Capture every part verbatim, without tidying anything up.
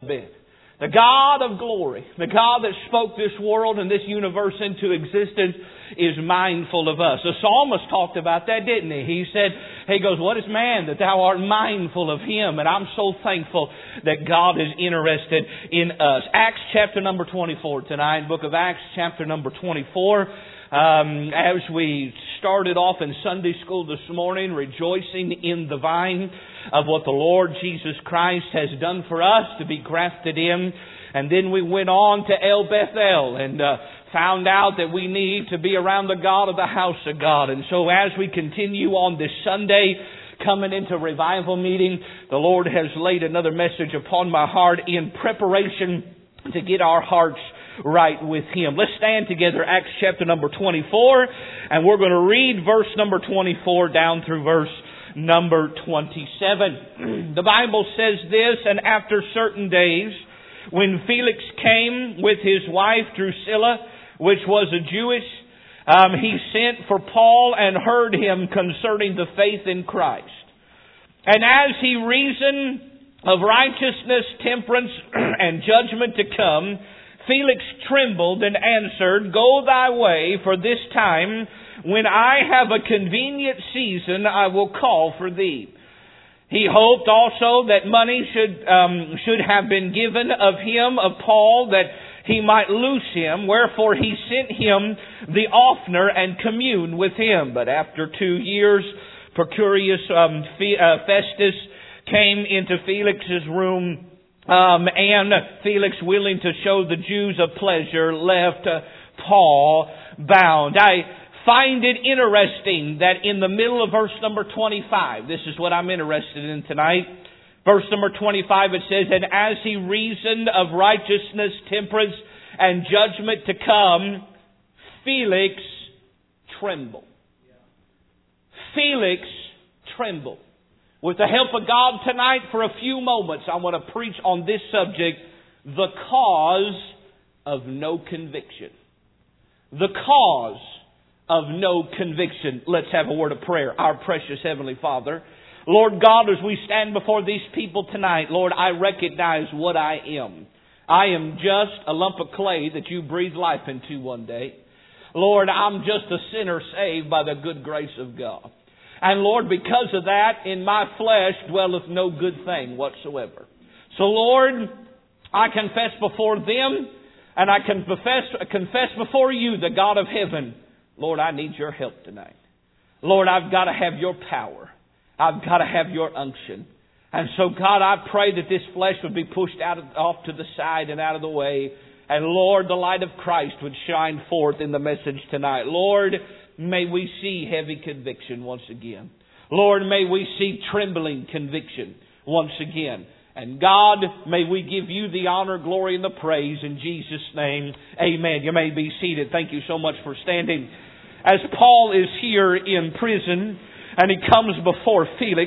bit. The God of glory, the God that spoke this world and this universe into existence, is mindful of us. The psalmist talked about that, didn't he? He said, he goes, what is man that thou art mindful of him? And I'm so thankful that God is interested in us. Acts chapter number twenty-four tonight, book of Acts chapter number twenty-four. Um, as we started off in Sunday school this morning, rejoicing in the vine of what the Lord Jesus Christ has done for us to be grafted in. And then we went on to El Bethel and uh, found out that we need to be around the God of the house of God. And so as we continue on this Sunday, coming into revival meeting, the Lord has laid another message upon my heart in preparation to get our hearts right with Him. Let's stand together, Acts chapter number twenty-four, and we're going to read verse number twenty-four down through verse number twenty-seven. The Bible says this, and after certain days, when Felix came with his wife Drusilla, which was a Jewess, um, he sent for Paul and heard him concerning the faith in Christ. And as he reasoned of righteousness, temperance, and judgment to come, Felix trembled and answered, Go thy way, for this time, when I have a convenient season, I will call for thee. He hoped also that money should um, should have been given of him, of Paul, that he might loose him. Wherefore he sent him the oftener and communed with him. But after two years, Procurius um, Festus came into Felix's room, um, and Felix, willing to show the Jews a pleasure, left uh, Paul bound. I find it interesting that in the middle of verse number twenty-five, this is what I'm interested in tonight. Verse number twenty-five, it says, And as he reasoned of righteousness, temperance, and judgment to come, Felix trembled. Felix trembled. With the help of God tonight, for a few moments, I want to preach on this subject, the cause of no conviction. The cause of no conviction. Let's have a word of prayer. Our precious Heavenly Father, Lord God, as we stand before these people tonight, Lord, I recognize what I am. I am just a lump of clay that you breathe life into one day. Lord, I'm just a sinner saved by the good grace of God. And Lord, because of that, in my flesh dwelleth no good thing whatsoever. So Lord, I confess before them, and I confess, confess before you, the God of heaven, Lord, I need your help tonight. Lord, I've got to have your power. I've got to have your unction. And so, God, I pray that this flesh would be pushed out of, off to the side and out of the way. And Lord, the light of Christ would shine forth in the message tonight. Lord, may we see heavy conviction once again. Lord, may we see trembling conviction once again. And God, may we give you the honor, glory, and the praise in Jesus' name. Amen. You may be seated. Thank you so much for standing. As Paul is here in prison and he comes before Felix,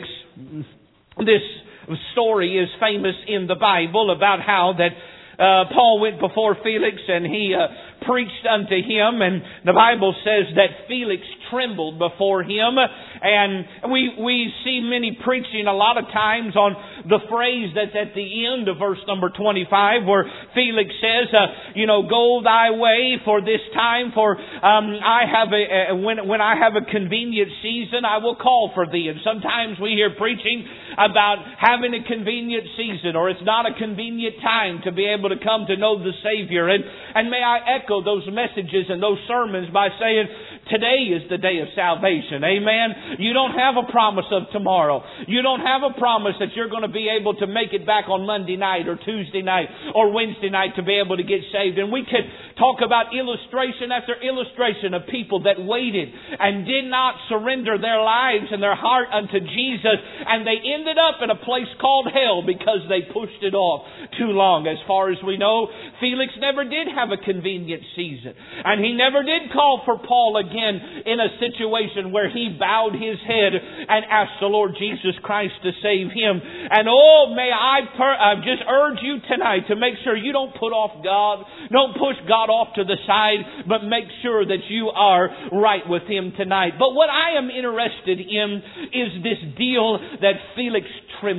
this story is famous in the Bible about how that uh, Paul went before Felix and he uh, preached unto him, and the Bible says that Felix trembled before him. And we we see many preaching a lot of times on the phrase that's at the end of verse number twenty-five, where Felix says, uh, you know, go thy way for this time, for um, I have a, a when when I have a convenient season, I will call for thee. And sometimes we hear preaching about having a convenient season, or it's not a convenient time to be able to come to know the Savior. And and may I echo those messages and those sermons by saying, today is the day of salvation. Amen. You don't have a promise of tomorrow. You don't have a promise that you're going to be able to make it back on Monday night or Tuesday night or Wednesday night to be able to get saved. And we could talk about illustration after illustration of people that waited and did not surrender their lives and their heart unto Jesus. And they ended up in a place called hell because they pushed it off too long. As far as we know, Felix never did have a convenient season. And he never did call for Paul again in a situation where he bowed his head and asked the Lord Jesus Christ to save him. And oh, may I per- uh, just urge you tonight to make sure you don't put off God. Don't push God off to the side, but make sure that you are right with Him tonight. But what I am interested in is this deal that Felix trembled.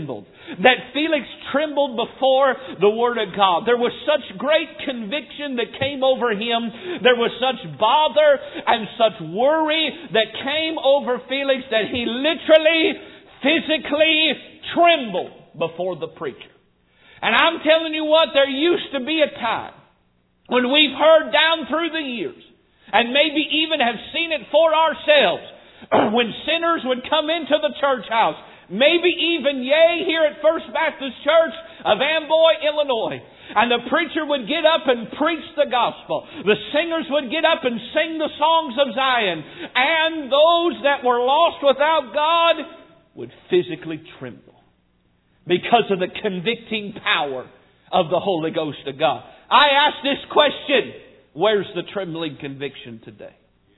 that Felix trembled before the Word of God. There was such great conviction that came over him. There was such bother and such worry that came over Felix that he literally, physically trembled before the preacher. And I'm telling you what, there used to be a time when we've heard down through the years, and maybe even have seen it for ourselves, when sinners would come into the church house, maybe even, yea, here at First Baptist Church of Amboy, Illinois, and the preacher would get up and preach the gospel. The singers would get up and sing the songs of Zion, and those that were lost without God would physically tremble because of the convicting power of the Holy Ghost of God. I ask this question: where's the trembling conviction today?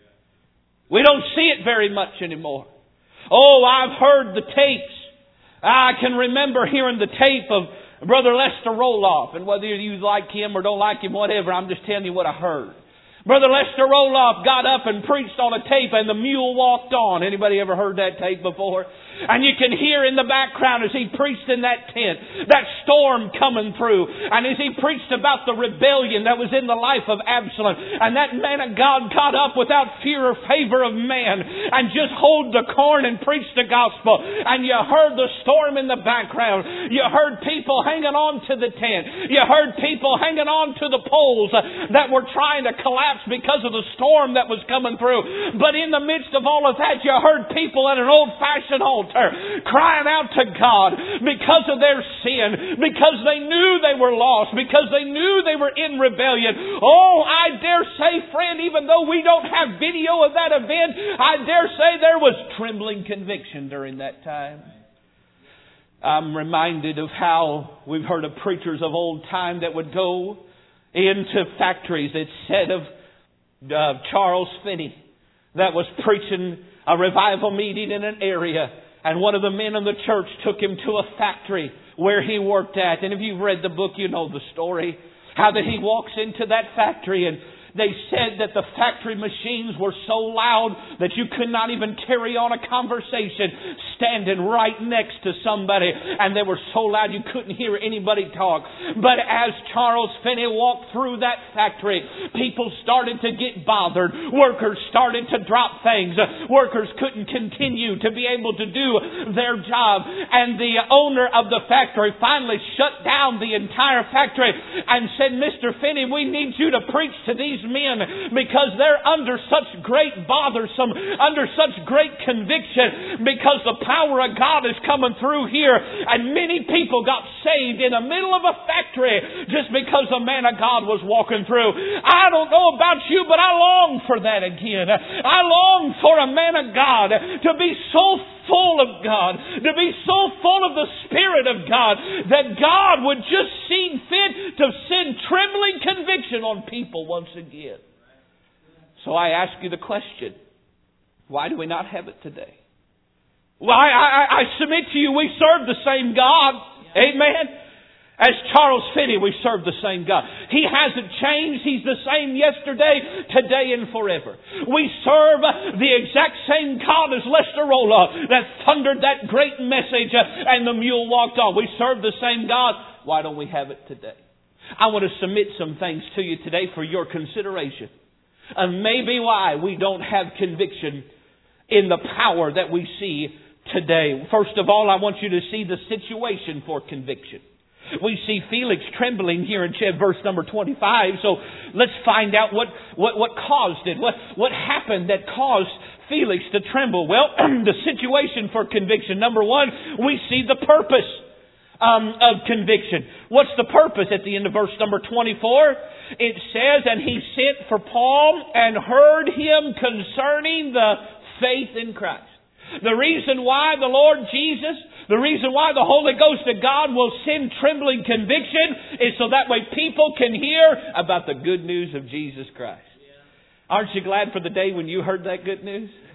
We don't see it very much anymore. Oh, I've heard the tapes. I can remember hearing the tape of Brother Lester Roloff. And whether you like him or don't like him, whatever, I'm just telling you what I heard. Brother Lester Roloff got up and preached on a tape, and the mule walked on. Anybody ever heard that tape before? And you can hear in the background as he preached in that tent, that storm coming through. And as he preached about the rebellion that was in the life of Absalom. And that man of God got up without fear or favor of man and just hold the corn and preached the gospel. And you heard the storm in the background. You heard people hanging on to the tent. You heard people hanging on to the poles that were trying to collapse because of the storm that was coming through. But in the midst of all of that, you heard people at an old-fashioned altar crying out to God because of their sin, because they knew they were lost, because they knew they were in rebellion. Oh, I dare say, friend, even though we don't have video of that event, I dare say there was trembling conviction during that time. I'm reminded of how we've heard of preachers of old time that would go into factories. It's said of uh, Charles Finney that was preaching a revival meeting in an area. And one of the men in the church took him to a factory where he worked at. And if you've read the book, you know the story. How that he walks into that factory, and they said that the factory machines were so loud that you could not even carry on a conversation standing right next to somebody. And they were so loud you couldn't hear anybody talk. But as Charles Finney walked through that factory, people started to get bothered. Workers started to drop things. Workers couldn't continue to be able to do their job. And the owner of the factory finally shut down the entire factory and said, "Mister Finney, we need you to preach to these men because they're under such great bothersome, under such great conviction, because the power of God is coming through here." And many people got saved in the middle of a factory just because a man of God was walking through. I don't know about you, but I long for that again. I long for a man of God to be so full of God, to be so full of the Spirit of God, that God would just see fit to send trembling conviction on people once again. So I ask you the question, why do we not have it today? Well, I, I, I submit to you, we serve the same God. Amen. As Charles Finney, we serve the same God. He hasn't changed. He's the same yesterday, today, and forever. We serve the exact same God as Lester Roloff that thundered that great message and the mule walked on. We serve the same God. Why don't we have it today? I want to submit some things to you today for your consideration. And maybe why we don't have conviction in the power that we see today. First of all, I want you to see the situation for conviction. We see Felix trembling here in verse number twenty-five. So let's find out what, what, what caused it. What, what happened that caused Felix to tremble? Well, the situation for conviction. Number one, we see the purpose um, of conviction. What's the purpose at the end of verse number twenty-four? It says, "And he sent for Paul and heard him concerning the faith in Christ." The reason why the Lord Jesus, the reason why the Holy Ghost of God will send trembling conviction is so that way people can hear about the good news of Jesus Christ. Yeah. Aren't you glad for the day when you heard that good news?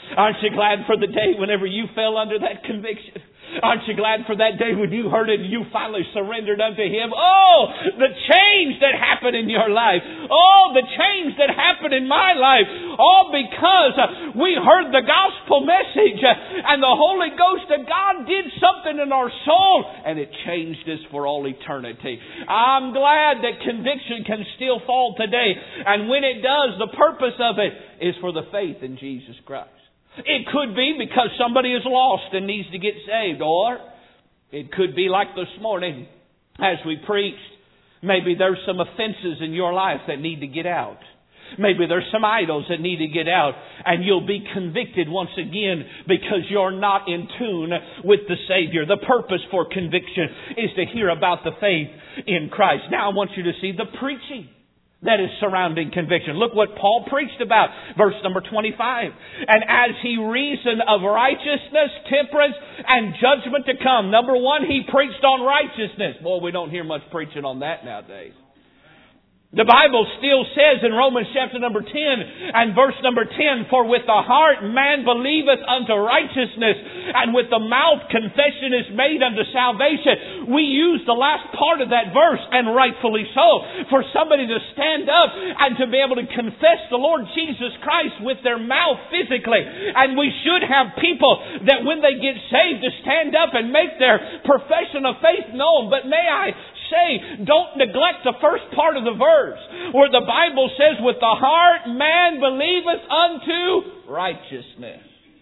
Aren't you glad for the day whenever you fell under that conviction? Aren't you glad for that day when you heard it and you finally surrendered unto Him? Oh, the change that happened in your life. Oh, the change that happened in my life. All because we heard the gospel message and the Holy Ghost of God did something in our soul and it changed us for all eternity. I'm glad that conviction can still fall today. And when it does, the purpose of it is for the faith in Jesus Christ. It could be because somebody is lost and needs to get saved. Or it could be like this morning as we preached. Maybe there's some offenses in your life that need to get out. Maybe there's some idols that need to get out. And you'll be convicted once again because you're not in tune with the Savior. The purpose for conviction is to hear about the faith in Christ. Now I want you to see the preaching that is surrounding conviction. Look what Paul preached about. Verse number twenty-five. And as he reasoned of righteousness, temperance, and judgment to come. Number one, he preached on righteousness. Boy, we don't hear much preaching on that nowadays. The Bible still says in Romans chapter number ten and verse number ten, for with the heart man believeth unto righteousness, and with the mouth confession is made unto salvation. We use the last part of that verse, and rightfully so, for somebody to stand up and to be able to confess the Lord Jesus Christ with their mouth physically. And we should have people that when they get saved to stand up and make their profession of faith known. But may I say, don't neglect the first part of the verse where the Bible says, with the heart man believeth unto righteousness.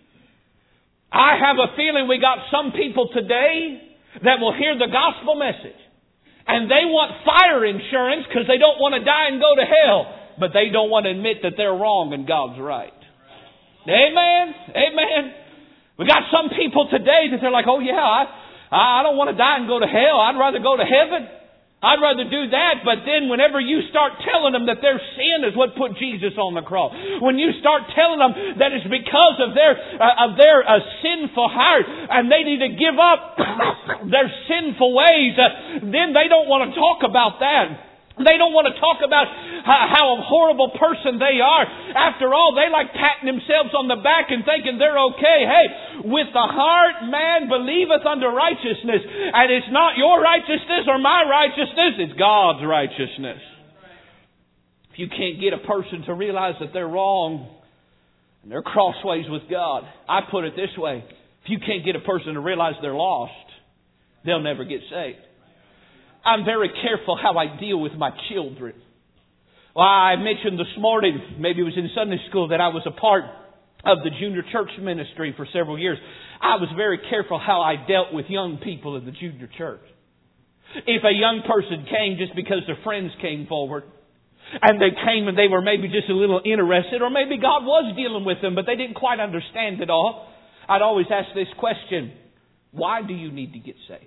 I have a feeling we got some people today that will hear the gospel message and they want fire insurance because they don't want to die and go to hell, but they don't want to admit that they're wrong and God's right. Amen? Amen? We got some people today that they're like, oh yeah, I I don't want to die and go to hell. I'd rather go to heaven. I'd rather do that. But then whenever you start telling them that their sin is what put Jesus on the cross, when you start telling them that it's because of their uh, of their uh, sinful heart and they need to give up their sinful ways, uh, then they don't want to talk about that. They don't want to talk about how a horrible person they are. After all, they like patting themselves on the back and thinking they're okay. Hey, with the heart man believeth unto righteousness. And it's not your righteousness or my righteousness, it's God's righteousness. If you can't get a person to realize that they're wrong and they're crossways with God, I put it this way. If you can't get a person to realize they're lost, they'll never get saved. I'm very careful how I deal with my children. Well, I mentioned this morning, maybe it was in Sunday school, that I was a part of the junior church ministry for several years. I was very careful how I dealt with young people in the junior church. If a young person came just because their friends came forward, and they came and they were maybe just a little interested, or maybe God was dealing with them, but they didn't quite understand it all, I'd always ask this question: why do you need to get saved?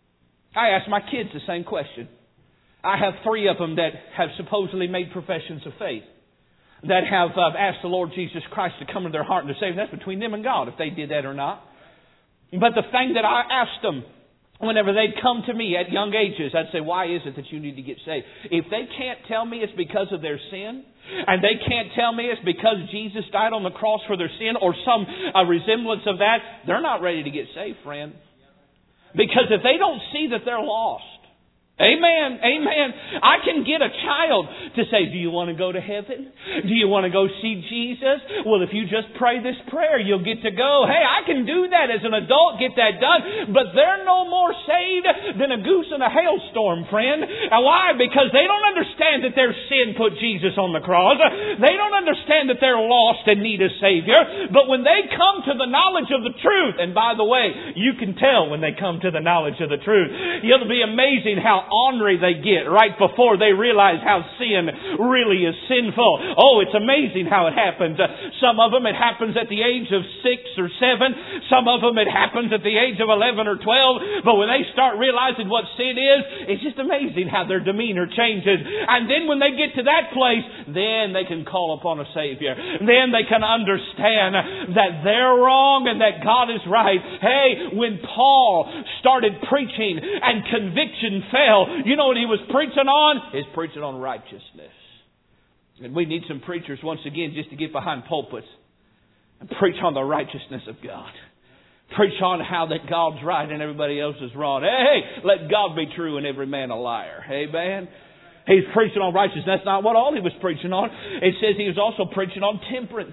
I ask my kids the same question. I have three of them that have supposedly made professions of faith, that have uh, asked the Lord Jesus Christ to come into their heart and to save them. That's between them and God, if they did that or not. But the thing that I asked them, whenever they'd come to me at young ages, I'd say, why is it that you need to get saved? If they can't tell me it's because of their sin, and they can't tell me it's because Jesus died on the cross for their sin, or some uh, resemblance of that, they're not ready to get saved, friend. Because if they don't see that they're lost, amen, amen. I can get a child to say, do you want to go to heaven? Do you want to go see Jesus? Well, if you just pray this prayer, you'll get to go. Hey, I can do that as an adult, get that done. But they're no more saved than a goose in a hailstorm, friend. And why? Because they don't understand that their sin put Jesus on the cross. They don't understand that they're lost and need a Savior. But when they come to the knowledge of the truth, and by the way, you can tell when they come to the knowledge of the truth, it'll be amazing how ornery they get right before they realize how sin really is sinful. Oh, it's amazing how it happens. Uh, some of them it happens at the age of six or seven. Some of them it happens at the age of eleven or twelve. But when they start realizing what sin is, it's just amazing how their demeanor changes. And then when they get to that place, then they can call upon a Savior. Then they can understand that they're wrong and that God is right. Hey, when Paul started preaching and conviction fell, you know what he was preaching on? He's preaching on righteousness. And we need some preachers, once again, just to get behind pulpits and preach on the righteousness of God. Preach on how that God's right and everybody else is wrong. Hey, hey, let God be true and every man a liar. Amen. He's preaching on righteousness. That's not what all he was preaching on. It says he was also preaching on temperance.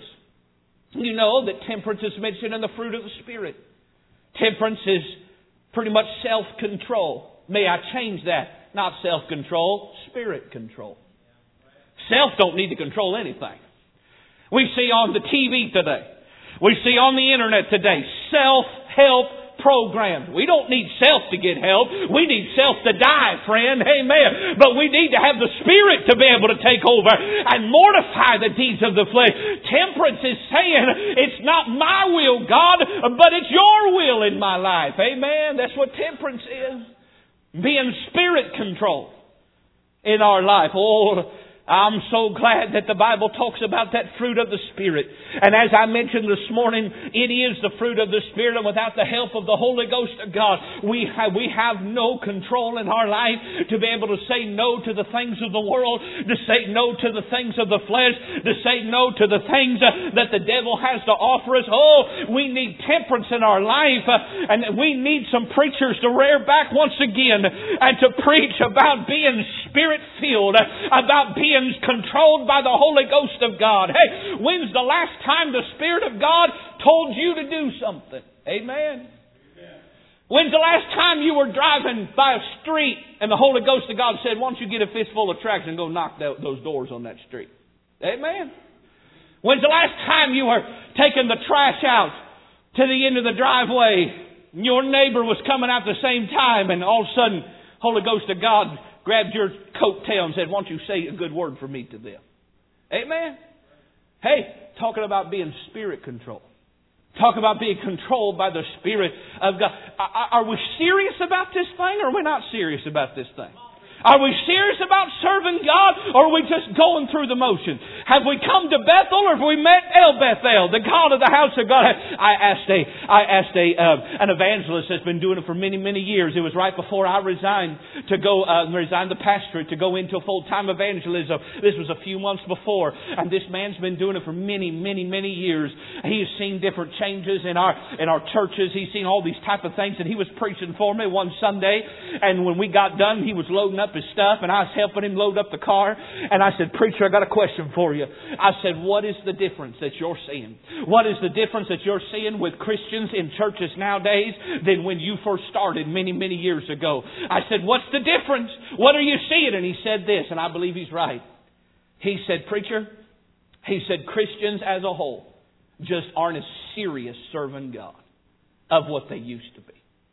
You know that temperance is mentioned in the fruit of the Spirit. Temperance is pretty much self-control. May I change that? Not self-control, spirit control. Self don't need to control anything. We see on the T V today, we see on the internet today, self-help programs. We don't need self to get help. We need self to die, friend. Amen. But we need to have the Spirit to be able to take over and mortify the deeds of the flesh. Temperance is saying, it's not my will, God, but it's your will in my life. Amen. That's what temperance is. Being Spirit controlled in our life. Oh, I'm so glad that the Bible talks about that fruit of the Spirit. And as I mentioned this morning, it is the fruit of the Spirit, and without the help of the Holy Ghost of God, we have, we have no control in our life to be able to say no to the things of the world, to say no to the things of the flesh, to say no to the things that the devil has to offer us. Oh, we need temperance in our life, and we need some preachers to rear back once again and to preach about being Spirit-filled, about being controlled by the Holy Ghost of God. Hey, when's the last time the Spirit of God told you to do something? Amen. Amen. When's the last time you were driving by a street and the Holy Ghost of God said, why don't you get a fistful of tracts and go knock those doors on that street? Amen. When's the last time you were taking the trash out to the end of the driveway? Your neighbor was coming out the same time, and all of a sudden, Holy Ghost of God grabbed your coattail and said, why don't you say a good word for me to them? Amen. Hey, talking about being Spirit controlled. Talk about being controlled by the Spirit of God. Are we serious about this thing, or are we not serious about this thing? Are we serious about serving God, or are we just going through the motions? Have we come to Bethel, or have we met El Bethel, the God of the house of God? I asked a, I asked a, uh, an evangelist that's been doing it for many, many years. It was right before I resigned to go, uh, resigned the pastorate to go into full-time evangelism. This was a few months before, and this man's been doing it for many, many, many years. He's seen different changes in our, in our churches. He's seen all these type of things, and he was preaching for me one Sunday, and when we got done, he was loading up his stuff, and I was helping him load up the car, and I said, preacher, I got a question for you. I said, what is the difference that you're seeing? What is the difference that you're seeing with Christians in churches nowadays than when you first started many, many years ago? I said, what's the difference? What are you seeing? And he said this, and I believe he's right. He said, preacher, he said, Christians as a whole just aren't as serious serving God of what they used to be.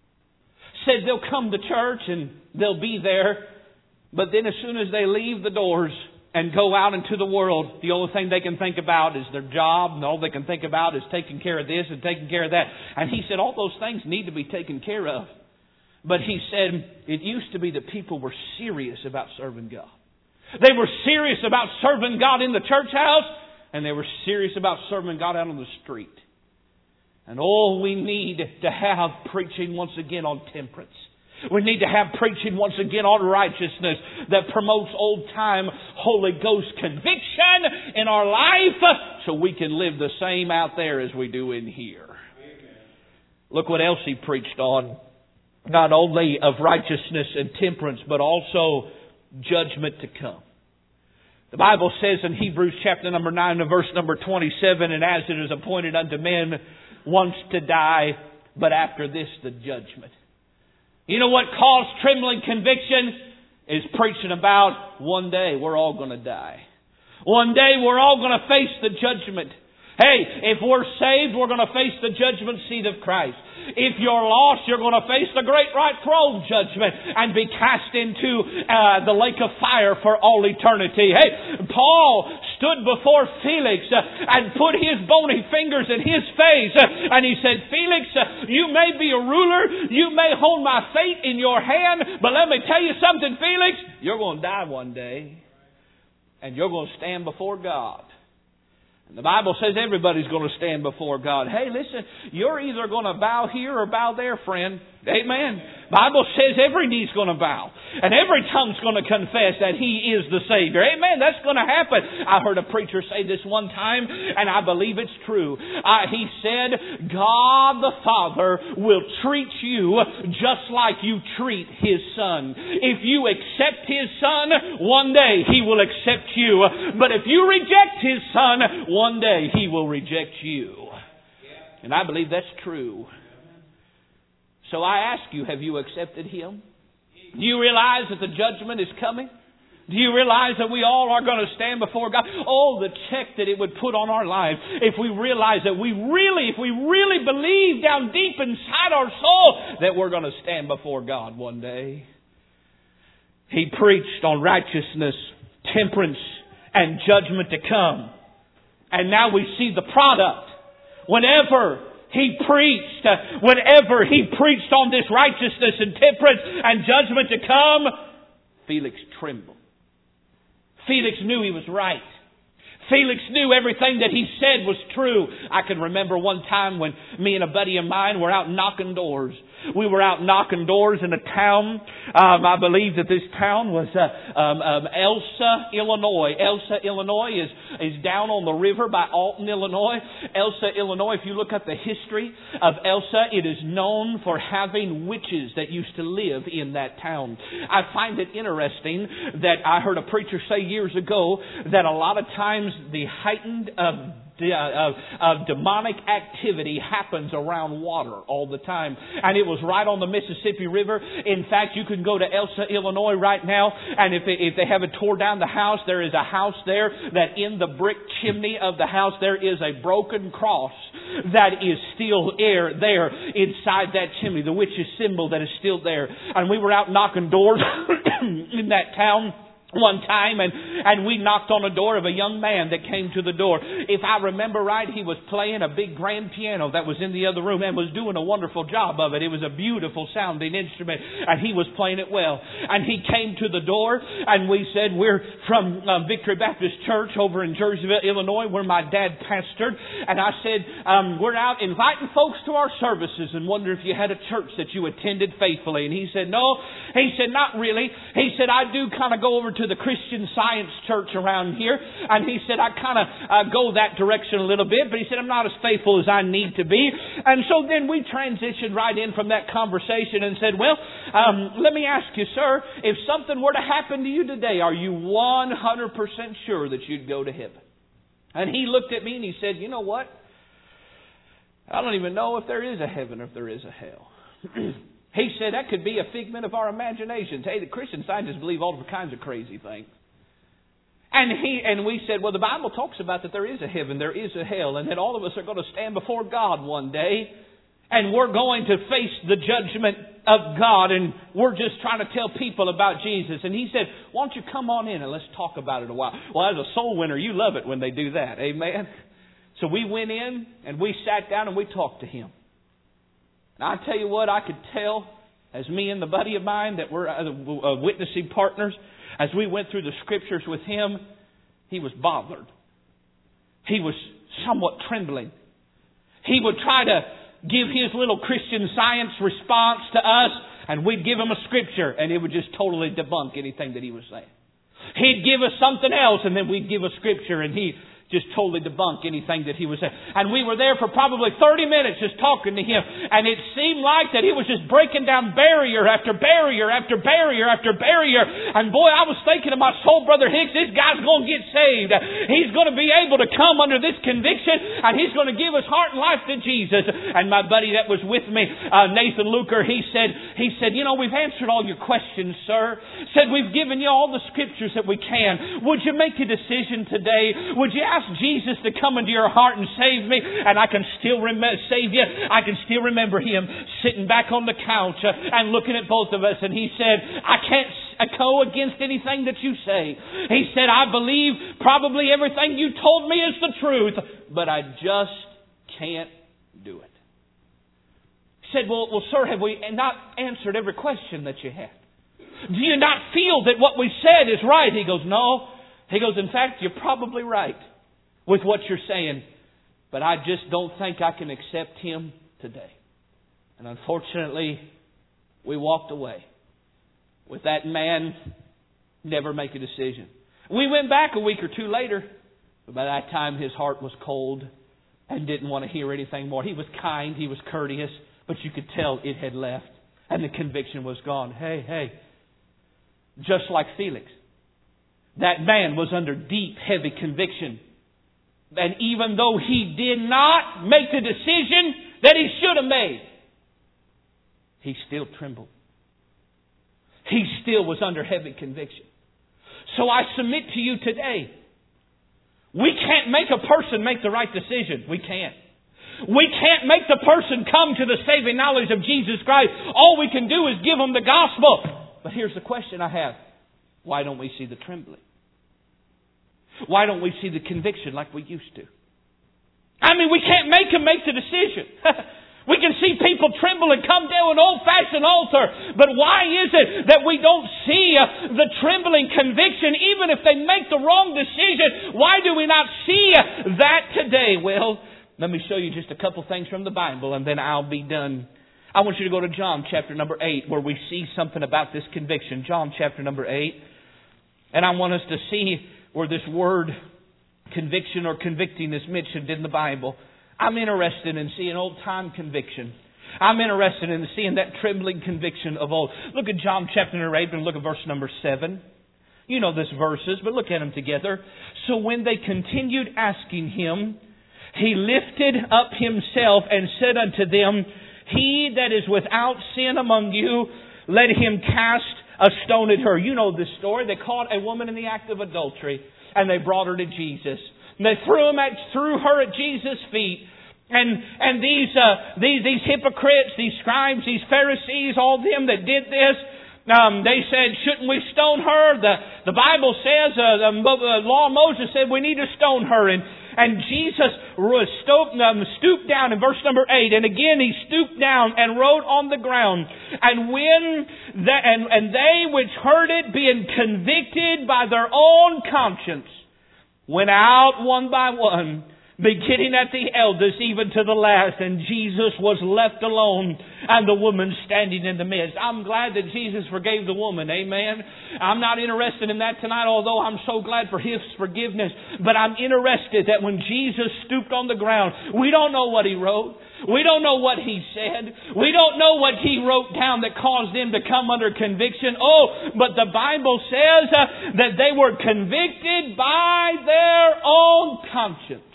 Said they'll come to church and they'll be there, but then as soon as they leave the doors and go out into the world, the only thing they can think about is their job, and all they can think about is taking care of this and taking care of that. And he said all those things need to be taken care of. But he said it used to be that people were serious about serving God. They were serious about serving God in the church house, and they were serious about serving God out on the street. And oh, we need to have preaching once again on temperance. We need to have preaching once again on righteousness that promotes old-time Holy Ghost conviction in our life so we can live the same out there as we do in here. Amen. Look what else he preached on. Not only of righteousness and temperance, but also judgment to come. The Bible says in Hebrews chapter number nine and verse number twenty-seven, and as it is appointed unto men once to die, but after this the judgment. You know what caused trembling conviction? Is preaching about one day we're all going to die. One day we're all going to face the judgment. Hey, if we're saved, we're going to face the judgment seat of Christ. If you're lost, you're going to face the great white throne judgment and be cast into uh, the lake of fire for all eternity. Hey, Paul stood before Felix uh, and put his bony fingers in his face uh, and he said, Felix, uh, you may be a ruler, you may hold my fate in your hand, but let me tell you something, Felix, you're going to die one day and you're going to stand before God. And the Bible says everybody's going to stand before God. Hey, listen, you're either going to bow here or bow there, friend. Amen. Bible says every knee's going to bow and every tongue's going to confess that He is the Savior. Amen. That's going to happen. I heard a preacher say this one time, and I believe it's true. Uh, he said, God the Father will treat you just like you treat His Son. If you accept His Son, one day He will accept you. But if you reject His Son, one day He will reject you. And I believe that's true. So I ask you, have you accepted Him? Do you realize that the judgment is coming? Do you realize that we all are going to stand before God? Oh, the check that it would put on our lives if we realize that we really, if we really believe down deep inside our soul that we're going to stand before God one day. He preached on righteousness, temperance, and judgment to come. And now we see the product. Whenever He preached, whenever He preached on this righteousness and temperance and judgment to come, Felix trembled. Felix knew he was right. Felix knew everything that he said was true. I can remember one time when me and a buddy of mine were out knocking doors. We were out knocking doors in a town. Um, I believe that this town was uh, um, um, Elsa, Illinois. Elsa, Illinois is, is down on the river by Alton, Illinois. Elsa, Illinois, if you look up the history of Elsa, it is known for having witches that used to live in that town. I find it interesting that I heard a preacher say years ago that a lot of times the heightened of Uh, of, of demonic activity happens around water all the time. And it was right on the Mississippi River. In fact, you can go to Elsa, Illinois right now, and if, it, if they haven't tore down the house, there is a house there that in the brick chimney of the house there is a broken cross that is still air there inside that chimney. The witch's symbol that is still there. And we were out knocking doors in that town one time, and, and we knocked on a door of a young man that came to the door. If I remember right, he was playing a big grand piano that was in the other room and was doing a wonderful job of it. It was a beautiful sounding instrument, and he was playing it well. And he came to the door, and we said, we're from uh, Victory Baptist Church over in Jerseyville, Illinois, where my dad pastored. And I said, um, we're out inviting folks to our services and wonder if you had a church that you attended faithfully. And he said, no. He said, not really. He said, I do kind of go over to the Christian Science church around here. And he said, I kind of uh, go that direction a little bit. But he said, I'm not as faithful as I need to be. And so then we transitioned right in from that conversation and said, well, um, let me ask you, sir, if something were to happen to you today, are you one hundred percent sure that you'd go to heaven? And he looked at me and he said, you know what? I don't even know if there is a heaven or if there is a hell. He said that could be a figment of our imaginations. Hey, the Christian scientists believe all kinds of crazy things. And he and we said, well, the Bible talks about that there is a heaven, there is a hell, and that all of us are going to stand before God one day, and we're going to face the judgment of God, and we're just trying to tell people about Jesus. And he said, why don't you come on in and let's talk about it a while. Well, as a soul winner, you love it when they do that. Amen? So we went in, and we sat down, and we talked to him. Now, I tell you what, I could tell, as me and the buddy of mine that were uh, witnessing partners, as we went through the Scriptures with him, he was bothered. He was somewhat trembling. He would try to give his little Christian Science response to us, and we'd give him a Scripture, and it would just totally debunk anything that he was saying. He'd give us something else, and then we'd give a Scripture, and he just totally debunk anything that he was saying. And we were there for probably thirty minutes just talking to him. And it seemed like that he was just breaking down barrier after barrier after barrier after barrier. And boy, I was thinking to my soul, Brother Hicks, this guy's going to get saved. He's going to be able to come under this conviction, and he's going to give his heart and life to Jesus. And my buddy that was with me, uh, Nathan Luker, he said, he said, you know, we've answered all your questions, sir. Said, we've given you all the Scriptures that we can. Would you make a decision today? Would you ask Jesus to come into your heart and save me? And I can still remember, save you. I can still remember him sitting back on the couch uh, and looking at both of us. And he said, I can't go against anything that you say. He said, I believe probably everything you told me is the truth, but I just can't do it. He said, well, well, sir, have we not answered every question that you had? Do you not feel that what we said is right? He goes, no. He goes, in fact, you're probably right with what you're saying, but I just don't think I can accept him today. And unfortunately, We walked away with that man never make a decision. We went back a week or two later, but by that time his heart was cold and didn't want to hear anything more. He was kind, he was courteous, but you could tell it had left and the conviction was gone. Hey, hey, just like Felix, that man was under deep, heavy conviction. And even though he did not make the decision that he should have made, he still trembled. He still was under heavy conviction. So I submit to you today, we can't make a person make the right decision. We can't. We can't make the person come to the saving knowledge of Jesus Christ. All we can do is give them the gospel. But here's the question I have. Why don't we see the trembling? Why don't we see the conviction like we used to? I mean, we can't make them make the decision. We can see people tremble and come down an old-fashioned altar. But why is it that we don't see uh, the trembling conviction even if they make the wrong decision? Why do we not see uh, that today? Well, let me show you just a couple things from the Bible and then I'll be done. I want you to go to John chapter number eight where we see something about this conviction. John chapter number eight. And I want us to see where this word conviction or convicting is mentioned in the Bible. I'm interested in seeing old-time conviction. I'm interested in seeing that trembling conviction of old. Look at John chapter number eight and look at verse number seven. You know this verses, but look at them together. So when they continued asking him, he lifted up himself and said unto them, He that is without sin among you, let him cast a stone at her. You know this story. They caught a woman in the act of adultery and they brought her to Jesus. And they threw him at, threw her at Jesus' feet. And and these uh, these these hypocrites, these scribes, these Pharisees, all them that did this, um, they said, shouldn't we stone her? The the Bible says, uh, the, the law of Moses said we need to stone her. And and Jesus stooped, um, stooped down in verse number eight. And again he stooped down and wrote on the ground. And when the, and and they which heard it, being convicted by their own conscience, went out one by one, beginning at the eldest, even to the last. And Jesus was left alone, and the woman standing in the midst. I'm glad that Jesus forgave the woman. Amen. I'm not interested in that tonight, although I'm so glad for His forgiveness. But I'm interested that when Jesus stooped on the ground, we don't know what He wrote. We don't know what He said. We don't know what He wrote down that caused them to come under conviction. Oh, but the Bible says uh, that they were convicted by their own conscience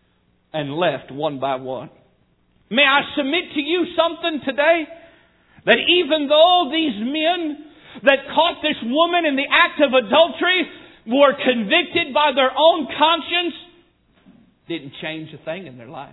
and left one by one. May I submit to you something today? That even though these men that caught this woman in the act of adultery were convicted by their own conscience, didn't change a thing in their life.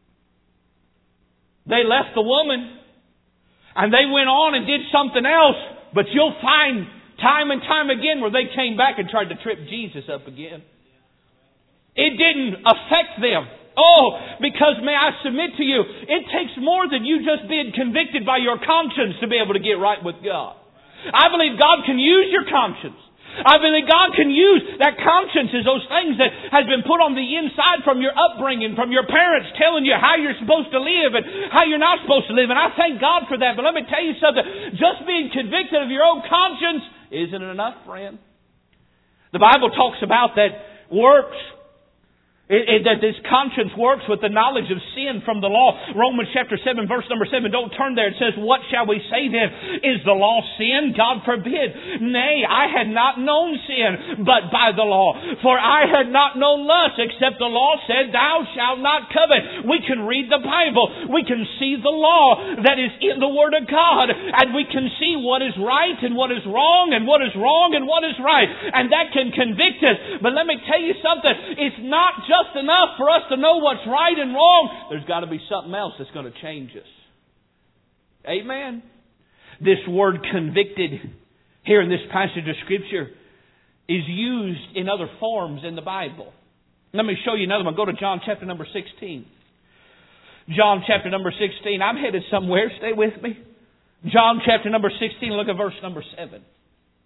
They left the woman and they went on and did something else. But you'll find time and time again where they came back and tried to trip Jesus up again. It didn't affect them. Oh, because may I submit to you, it takes more than you just being convicted by your conscience to be able to get right with God. I believe God can use your conscience. I believe God can use that conscience as those things that has been put on the inside from your upbringing, from your parents telling you how you're supposed to live and how you're not supposed to live. And I thank God for that. But let me tell you something. Just being convicted of your own conscience isn't enough, friend. The Bible talks about that works. It, it, that this conscience works with the knowledge of sin from the law. Romans chapter seven, verse number seven. Don't turn there. It says, what shall we say then? Is the law sin? God forbid. Nay, I had not known sin, but by the law. For I had not known lust, except the law said, thou shalt not covet. We can read the Bible. We can see the law that is in the Word of God. And we can see what is right and what is wrong and what is wrong and what is right. And that can convict us. But let me tell you something. It's not just Just enough for us to know what's right and wrong. There's got to be something else that's going to change us. Amen. This word convicted here in this passage of Scripture is used in other forms in the Bible. Let me show you another one. Go to John chapter number sixteen. John chapter number sixteen. I'm headed somewhere. Stay with me. John chapter number sixteen. Look at verse number seven.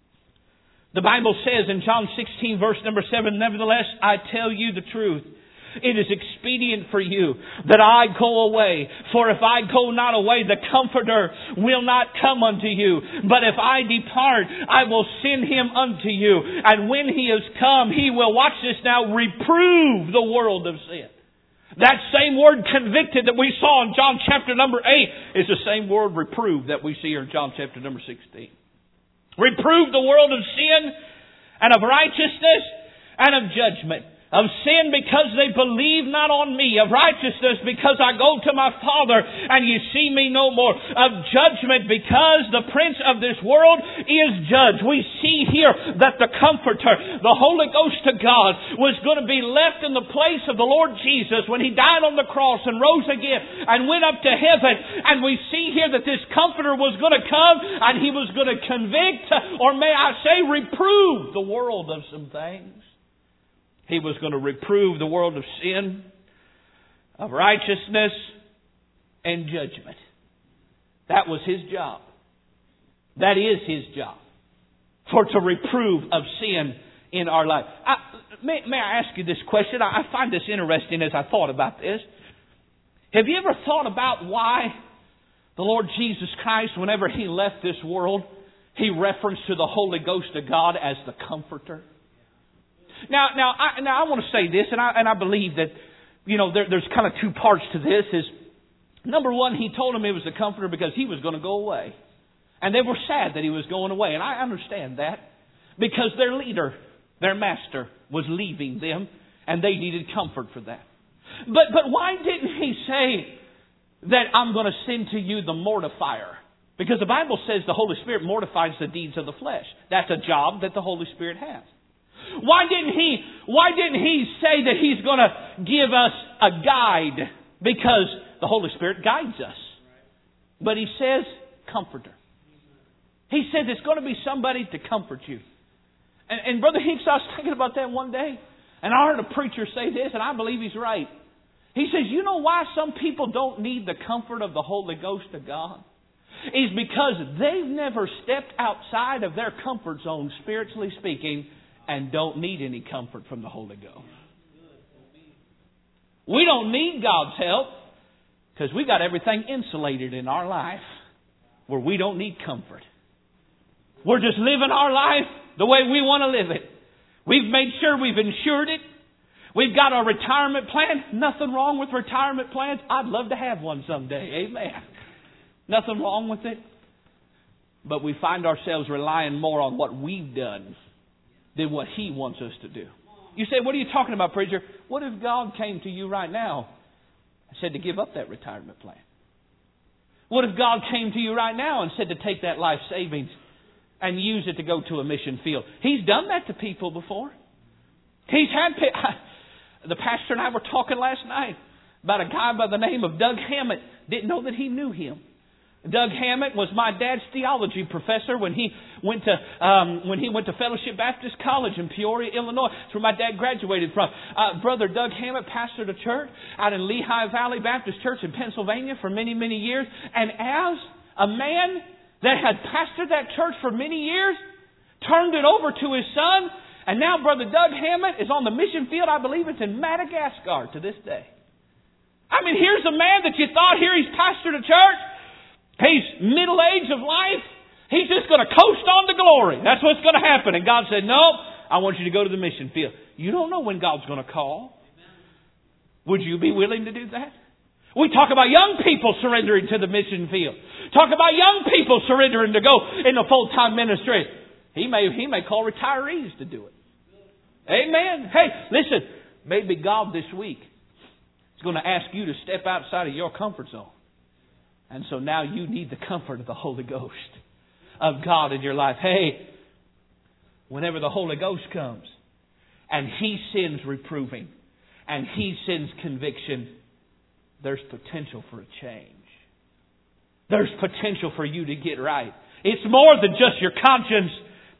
The Bible says in John sixteen verse number seven, nevertheless, I tell you the truth. it is expedient for you that I go away. For if I go not away, the Comforter will not come unto you. But if I depart, I will send Him unto you. And when He is come, He will," watch this now, "reprove the world of sin." That same word "convicted" that we saw in John chapter number eight is the same word "reprove" that we see here in John chapter number sixteen. Reprove the world of sin and of righteousness and of judgment. Of sin because they believe not on me. Of righteousness because I go to my Father and you see me no more. Of judgment because the prince of this world is judged. We see here that the Comforter, the Holy Ghost of God, was going to be left in the place of the Lord Jesus when He died on the cross and rose again and went up to heaven. And we see here that this Comforter was going to come and He was going to convict, or may I say reprove, the world of some things. He was going to reprove the world of sin, of righteousness, and judgment. That was His job. That is His job. For to reprove of sin in our life. I, may, may I ask you this question? I, I find this interesting as I thought about this. Have you ever thought about why the Lord Jesus Christ, whenever He left this world, He referenced to the Holy Ghost of God as the Comforter? Now, now, I, now I want to say this, and I and I believe that, you know, there, there's kind of two parts to this. Is number one, He told them it was the Comforter because He was going to go away, and they were sad that He was going away, and I understand that because their leader, their master, was leaving them, and they needed comfort for that. But but why didn't He say that I'm going to send to you the mortifier? Because the Bible says the Holy Spirit mortifies the deeds of the flesh. That's a job that the Holy Spirit has. Why didn't he, why didn't he say that He's going to give us a guide? Because the Holy Spirit guides us. But He says, Comforter. He said there's going to be somebody to comfort you. And, and Brother Hicks, I was thinking about that one day. And I heard a preacher say this, and I believe he's right. He says, you know why some people don't need the comfort of the Holy Ghost of God? Is because they've never stepped outside of their comfort zone, spiritually speaking, and don't need any comfort from the Holy Ghost. We don't need God's help because we got everything insulated in our life where we don't need comfort. We're just living our life the way we want to live it. We've made sure we've insured it. We've got a retirement plan. Nothing wrong with retirement plans. I'd love to have one someday. Amen. Nothing wrong with it. But we find ourselves relying more on what we've done than what He wants us to do. You say, what are you talking about, preacher? What if God came to you right now and said to give up that retirement plan? What if God came to you right now and said to take that life savings and use it to go to a mission field? He's done that to people before. He's had... The pastor and I were talking last night about a guy by the name of Doug Hammett. Didn't know that he knew him. Doug Hammett was my dad's theology professor when he went to um, when he went to Fellowship Baptist College in Peoria, Illinois. That's where my dad graduated from. Uh, Brother Doug Hammett pastored a church out in Lehigh Valley Baptist Church in Pennsylvania for many, many years. And as a man that had pastored that church for many years, turned it over to his son, and now Brother Doug Hammett is on the mission field. I believe it's in Madagascar to this day. I mean, here's a man that you thought here he's pastored a church. He's middle age of life. He's just going to coast on to glory. That's what's going to happen. And God said, no, I want you to go to the mission field. You don't know when God's going to call. Would you be willing to do that? We talk about young people surrendering to the mission field. Talk about young people surrendering to go into full-time ministry. He may, he may call retirees to do it. Amen. Hey, listen, maybe God this week is going to ask you to step outside of your comfort zone. And so now you need the comfort of the Holy Ghost of God in your life. Hey, whenever the Holy Ghost comes and He sends reproving and He sends conviction, there's potential for a change. There's potential for you to get right. It's more than just your conscience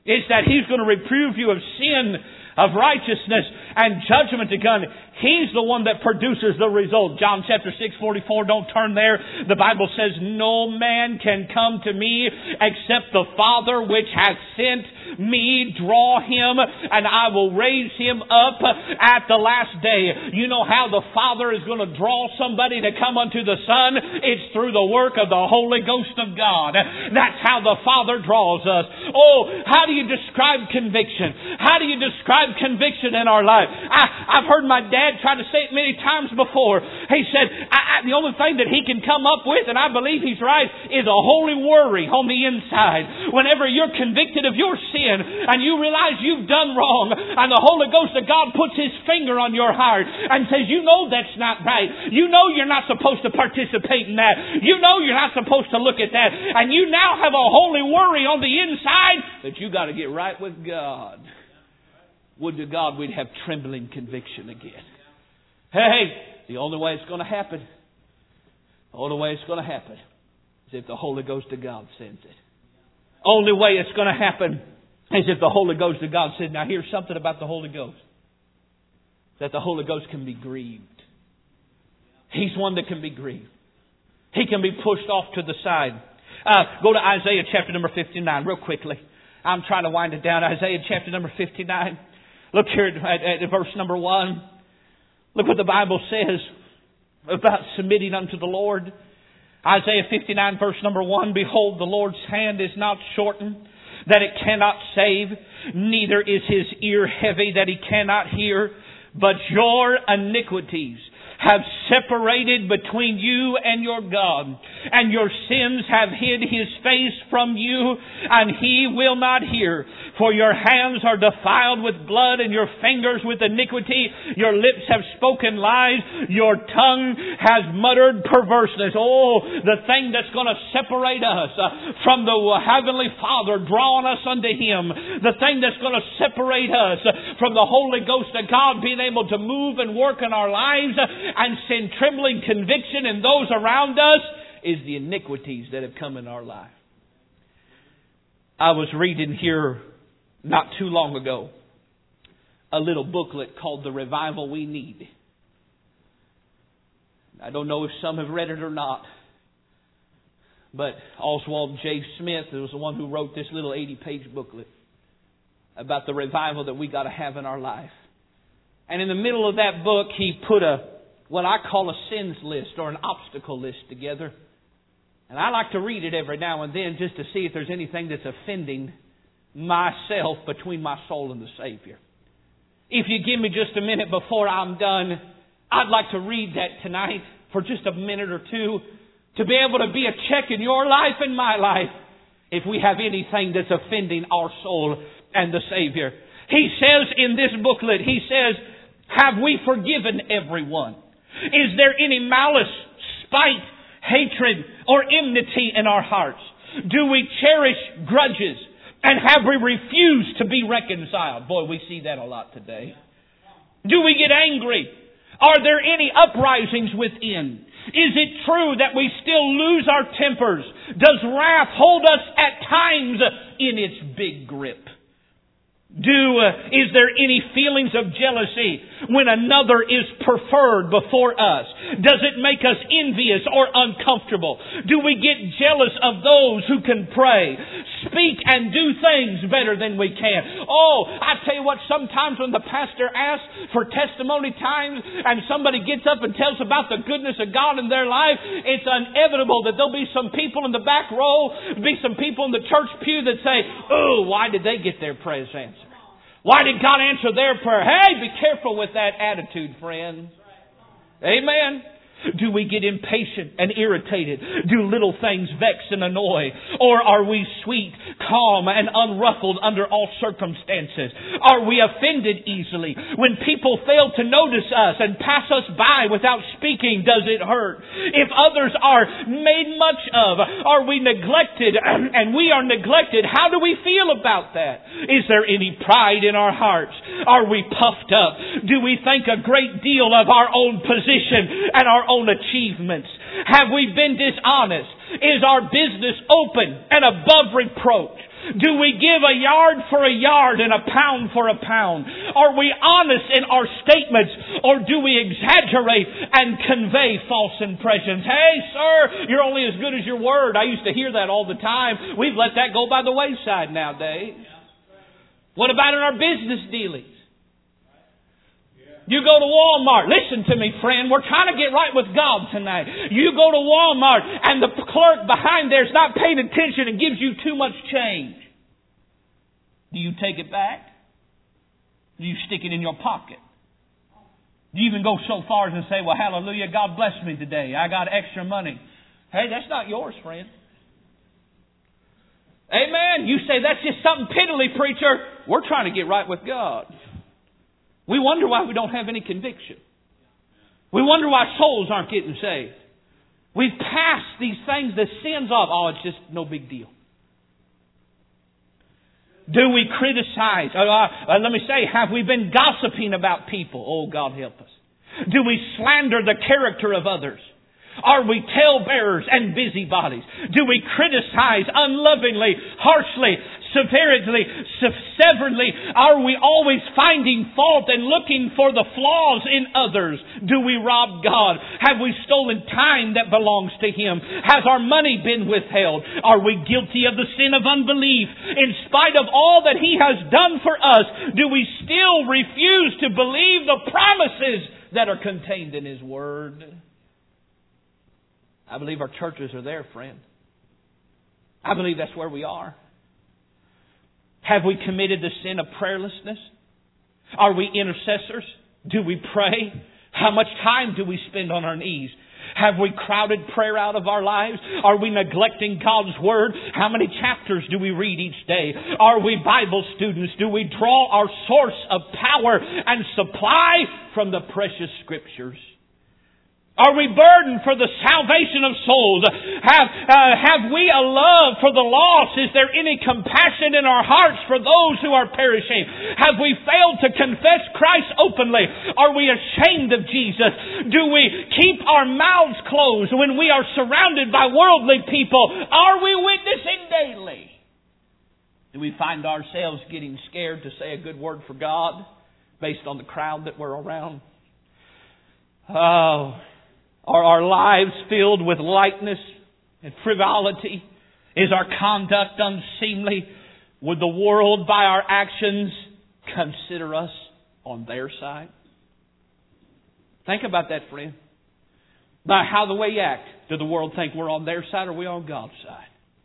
It's that He's going to reprove you of sin, of righteousness, and judgment to come. He's the one that produces the result. John chapter six, forty-four, don't turn there. The Bible says, no man can come to me except the Father which hath sent me draw him, and I will raise him up at the last day. You know how the Father is going to draw somebody to come unto the Son? It's through the work of the Holy Ghost of God. That's how the Father draws us. Oh, how do you describe conviction? How do you describe conviction in our life? I, I've heard my dad try to say it many times before. He said, I, I, the only thing that he can come up with, and I believe he's right, is a holy worry on the inside. Whenever you're convicted of your sin, and you realize you've done wrong, and the Holy Ghost of God puts His finger on your heart and says, you know that's not right. You know you're not supposed to participate in that. You know you're not supposed to look at that. And you now have a holy worry on the inside that you got to get right with God. Would to God we'd have trembling conviction again. Hey, the only way it's going to happen, the only way it's going to happen is if the Holy Ghost of God sends it. Only way it's going to happen is if the Holy Ghost of God said, now here's something about the Holy Ghost. That the Holy Ghost can be grieved. He's one that can be grieved. He can be pushed off to the side. Uh, go to Isaiah chapter number fifty-nine real quickly. I'm trying to wind it down. Isaiah chapter number fifty-nine. Look here at, at, at verse number one. Look what the Bible says about submitting unto the Lord. Isaiah fifty-nine verse number one. Behold, the Lord's hand is not shortened, that it cannot save, neither is His ear heavy, that He cannot hear. But your iniquities have separated between you and your God, and your sins have hid His face from you, and He will not hear. For your hands are defiled with blood, and your fingers with iniquity. Your lips have spoken lies. Your tongue has muttered perverseness. Oh, the thing that's going to separate us from the Heavenly Father, drawing us unto Him. The thing that's going to separate us from the Holy Ghost of God being able to move and work in our lives and send trembling conviction in those around us is the iniquities that have come in our life. I was reading here not too long ago a little booklet called The Revival We Need. I don't know if some have read it or not, but Oswald J. Smith was the one who wrote this little eighty-page booklet about the revival that we got to have in our life. And in the middle of that book, he put a what I call a sins list or an obstacle list together. And I like to read it every now and then just to see if there's anything that's offending myself between my soul and the Savior. If you give me just a minute before I'm done, I'd like to read that tonight for just a minute or two to be able to be a check in your life and my life if we have anything that's offending our soul and the Savior. He says in this booklet, he says, have we forgiven everyone? Is there any malice, spite, hatred, or enmity in our hearts? Do we cherish grudges? And have we refused to be reconciled? Boy, we see that a lot today. Do we get angry? Are there any uprisings within? Is it true that we still lose our tempers? Does wrath hold us at times in its big grip? Do uh, is there any feelings of jealousy when another is preferred before us? Does it make us envious or uncomfortable? Do we get jealous of those who can pray, speak and do things better than we can? Oh, I tell you what, sometimes when the pastor asks for testimony times and somebody gets up and tells about the goodness of God in their life, it's inevitable that there'll be some people in the back row, be some people in the church pew that say, oh, why did they get their prayers answered? Why did God answer their prayer? Hey, be careful with that attitude, friends. Amen. Do we get impatient and irritated? Do little things vex and annoy? Or are we sweet, calm, and unruffled under all circumstances? Are we offended easily? When people fail to notice us and pass us by without speaking, does it hurt? If others are made much of, are we neglected and we are neglected? How do we feel about that? Is there any pride in our hearts? Are we puffed up? Do we think a great deal of our own position and our own achievements? Have we been dishonest? Is our business open and above reproach? Do we give a yard for a yard and a pound for a pound? Are we honest in our statements, or do we exaggerate and convey false impressions? Hey, sir, you're only as good as your word. I used to hear that all the time. We've let that go by the wayside nowadays. What about in our business dealings? You go to Walmart. Listen to me, friend. We're trying to get right with God tonight. You go to Walmart and the clerk behind there is not paying attention and gives you too much change. Do you take it back? Do you stick it in your pocket? Do you even go so far as to say, well, hallelujah, God blessed me today. I got extra money. Hey, that's not yours, friend. Amen. You say that's just something piddly, preacher. We're trying to get right with God. We wonder why we don't have any conviction. We wonder why souls aren't getting saved. We've passed these things, the sins of, oh, it's just no big deal. Do we criticize? Uh, uh, let me say, have we been gossiping about people? Oh, God help us. Do we slander the character of others? Are we talebearers and busybodies? Do we criticize unlovingly, harshly, severely, severely? Are we always finding fault and looking for the flaws in others? Do we rob God? Have we stolen time that belongs to Him? Has our money been withheld? Are we guilty of the sin of unbelief? In spite of all that He has done for us, do we still refuse to believe the promises that are contained in His Word? I believe our churches are there, friend. I believe that's where we are. Have we committed the sin of prayerlessness? Are we intercessors? Do we pray? How much time do we spend on our knees? Have we crowded prayer out of our lives? Are we neglecting God's Word? How many chapters do we read each day? Are we Bible students? Do we draw our source of power and supply from the precious Scriptures? Are we burdened for the salvation of souls? Have, uh, have we a love for the lost? Is there any compassion in our hearts for those who are perishing? Have we failed to confess Christ openly? Are we ashamed of Jesus? Do we keep our mouths closed when we are surrounded by worldly people? Are we witnessing daily? Do we find ourselves getting scared to say a good word for God based on the crowd that we're around? Oh, are our lives filled with lightness and frivolity? Is our conduct unseemly? Would the world by our actions consider us on their side? Think about that, friend. By how the way you act, do the world think we're on their side or are we on God's side?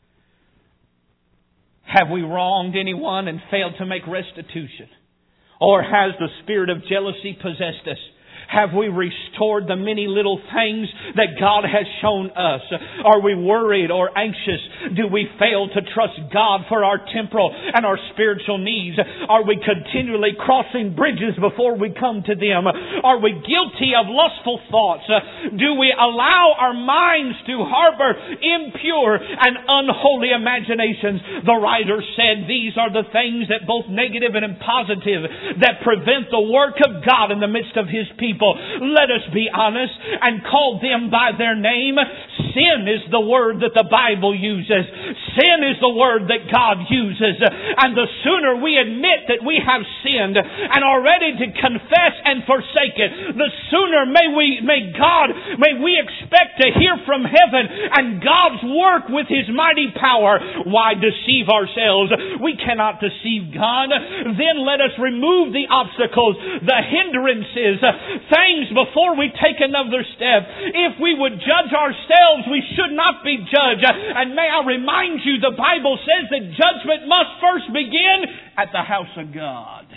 Have we wronged anyone and failed to make restitution? Or has the spirit of jealousy possessed us? Have we restored the many little things that God has shown us? Are we worried or anxious? Do we fail to trust God for our temporal and our spiritual needs? Are we continually crossing bridges before we come to them? Are we guilty of lustful thoughts? Do we allow our minds to harbor impure and unholy imaginations? The writer said these are the things that both negative and positive that prevent the work of God in the midst of His people. Let us be honest and call them by their name. Sin is the word that the Bible uses. Sin is the word that God uses. And the sooner we admit that we have sinned and are ready to confess and forsake it, the sooner may we, may God, may we expect to hear from heaven and God's work with His mighty power. Why deceive ourselves? We cannot deceive God. Then let us remove the obstacles, the hindrances, things before we take another step. If we would judge ourselves, we should not be judged. And may I remind you, the Bible says that judgment must first begin at the house of God.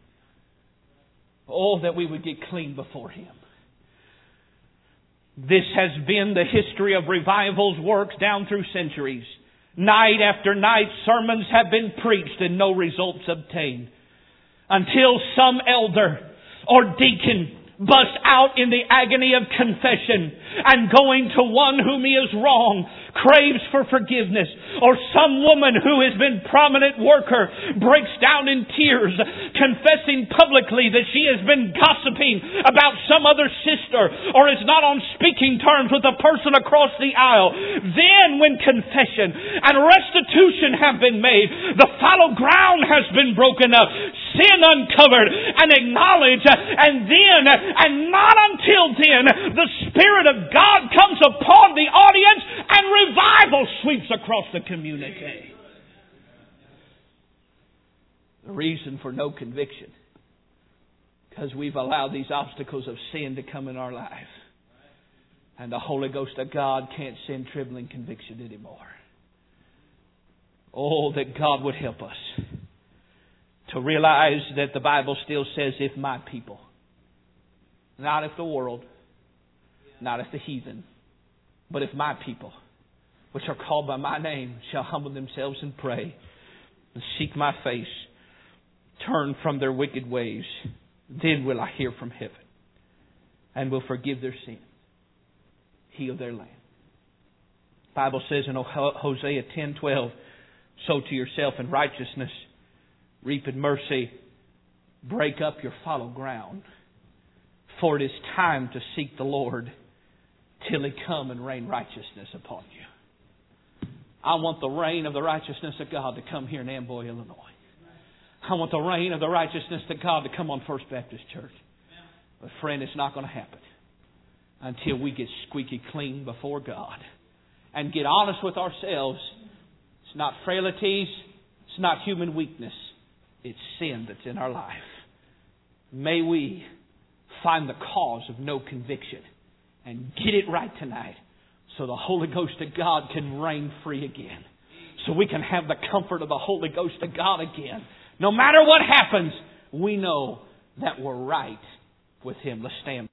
Oh, that we would get clean before Him. This has been the history of revival's works down through centuries. Night after night, sermons have been preached and no results obtained. Until some elder or deacon busts out in the agony of confession and going to one whom he is wrong, craves for forgiveness. Or some woman who has been prominent worker breaks down in tears, confessing publicly that she has been gossiping about some other sister or is not on speaking terms with a person across the aisle. Then when confession and restitution have been made, the fallow ground has been broken up, sin uncovered and acknowledged, and then, and not until then, the Spirit of God comes upon the audience and revival sweeps across the community. The reason for no conviction, because we've allowed these obstacles of sin to come in our life. And the Holy Ghost of God can't send trembling conviction anymore. Oh, that God would help us to realize that the Bible still says, if my people, not if the world, not if the heathen, but if my people, which are called by my name, shall humble themselves and pray and seek my face, turn from their wicked ways, then will I hear from heaven and will forgive their sin, heal their land. The Bible says in Hosea ten twelve, sow to yourself in righteousness, reap in mercy, break up your fallow ground. For it is time to seek the Lord till He come and rain righteousness upon you. I want the rain of the righteousness of God to come here in Amboy, Illinois. I want the rain of the righteousness of God to come on First Baptist Church. But friend, it's not going to happen until we get squeaky clean before God and get honest with ourselves. It's not frailties. It's not human weakness. It's sin that's in our life. May we find the cause of no conviction and get it right tonight so the Holy Ghost of God can reign free again. So we can have the comfort of the Holy Ghost of God again. No matter what happens, we know that we're right with Him. Let's stand.